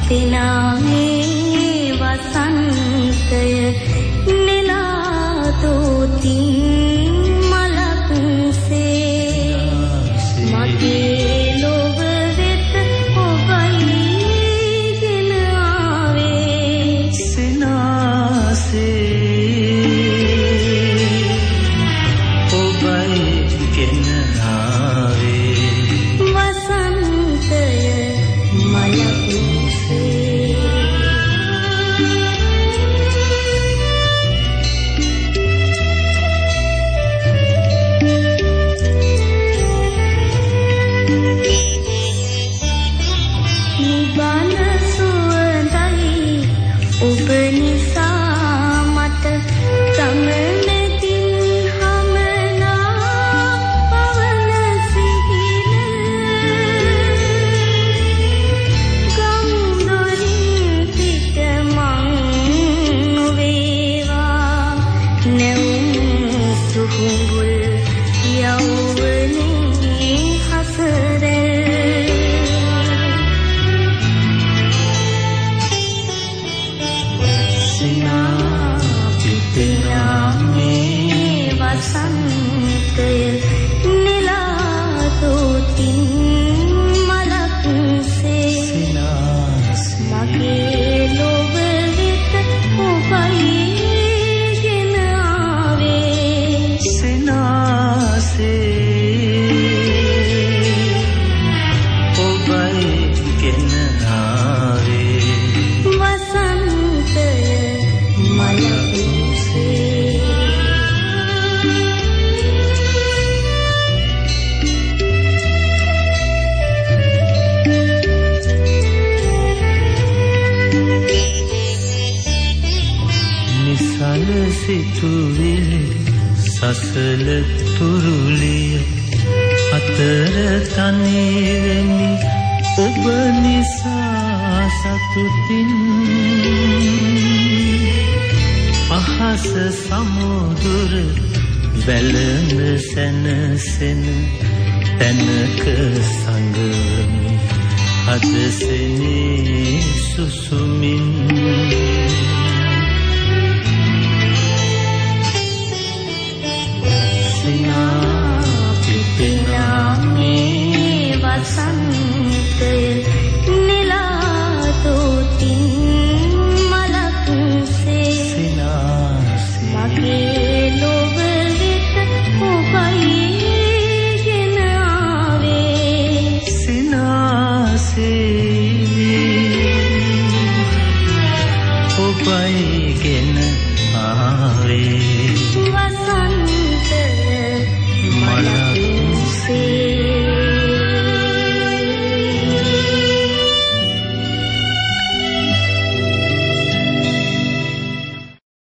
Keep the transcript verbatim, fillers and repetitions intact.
පිපෙනාවේ වසන්තය නෙලා දෝතින් මලක්සේ මගේ ලොව වෙත ඔබයි ගෙන ආවේ සිනාසේ ඔබයි ගෙන ආවේ වසන්තය මලක්සේ ඔබ නිසා මට ගමනකින් හමනා පවන සිහින ගම් දොරින් පිට මං නොවේවා නැවුම් සුහුඹුල් යෞවනේ හසරේ පිපෙනාවේ වසන්තය නෙලා දෝතින් මලක්සේ මගේ ලොව වෙත ඔබයි ගෙන ආවේ සිනාසේ ඔබයි ගෙන ආවේ වසන්තය මලක්සේ නිසල සිතුවිලි සසල තුරුලිය අතර තනිවෙමි ඔබ නිසා සතුටින් අහස සමුදුර වැළඳ සැනසෙන තැනක සංගමි හදසෙනේ සුසුමින් පිපෙනාවේ වසන්තය නෙලා දෝතින් මලක්සේ මගේ ලොව වෙත ඔබයි ගෙන ආවේ සිනාසේ ඔබයි ගෙන ආවේ වසන්තය මලක්සේ